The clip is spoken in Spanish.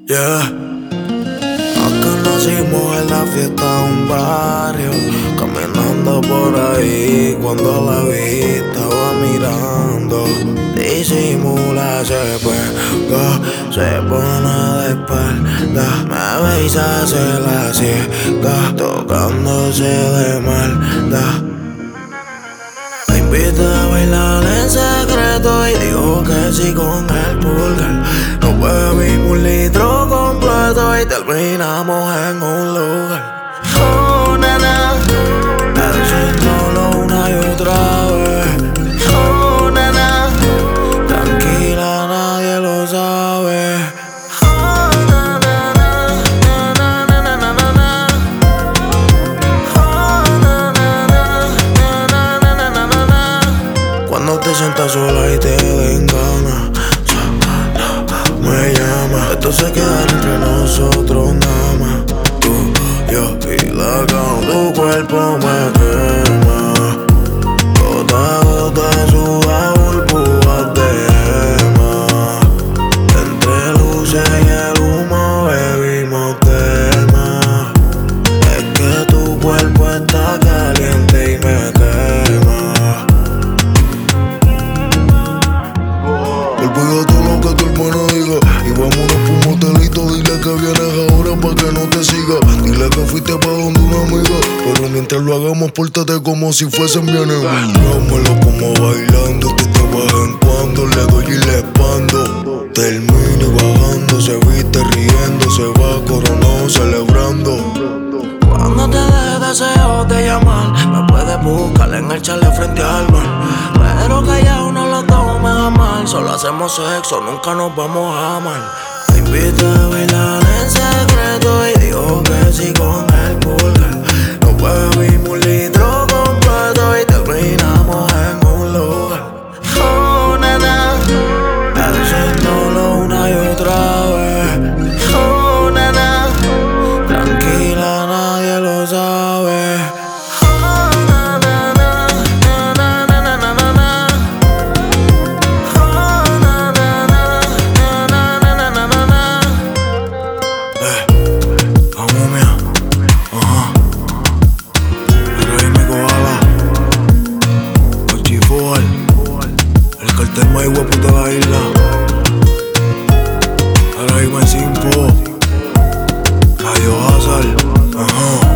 Yeah. Nos conocimos en la fiesta de un barrio, caminando por ahí. Cuando la vi estaba mirando, disimula, se pega, se pone de espalda, me veis hacer la ciega, tocándose de maldad. Me invita a bailar en secreto y dijo que sí con el pulgar. Nos bebimos un litro completo y terminamos en un lugar. Oh, nena, haciéndolo una y otra vez. Oh, nena, tranquila, nadie lo sabe. Oh, na, na, na, na, na, na, na, na, na. Oh, na, na, na, na, na, na, na, na, na. Cuando te sientas sola y te den ganas, me llama. Esto se queda entre nosotros nada más. Tú, yo y la cama. Tu cuerpo me quema. Gota a gota suda burbujas de gema. Entre luces y el humo bebimos tema. Es que tu cuerpo está caliente y me quema. Olvídate lo que tu hermano diga y vámonos pa' un motelito. Dile que vienes ahora pa' que no te siga. Dile que fuiste pa' donde una amiga, pero mientras lo hagamos pórtate como si fuesen mi enemigo. Dámelo como bailando, que de vez en cuando le doy y le expando. Termina y bajando, se viste riendo, se va coronado celebrando. Cuando te dé deseo de llamar, me puedes buscar en el chalet frente al bar. Pero callado no lo tomes a mal. Solo hacemos sexo, nunca nos vamos a amar. Me invita a bailar en secreto y dijo que sí con el pulgar. Nos bebimos un litro completo y terminamos en un lugar. Oh, nena, haciéndolo una y otra vez. Oh, nena, tranquila, nadie lo sabe. Oh, na, na, na, na, na, na, na, na, na. Oh, na, na, na, na, na, na, na, na. La momia, ajá. Pero ahí mi koala, el Chifual, el cartel más guapo de la isla. Ahora mismo en Simpo, Radio Hazard, ajá.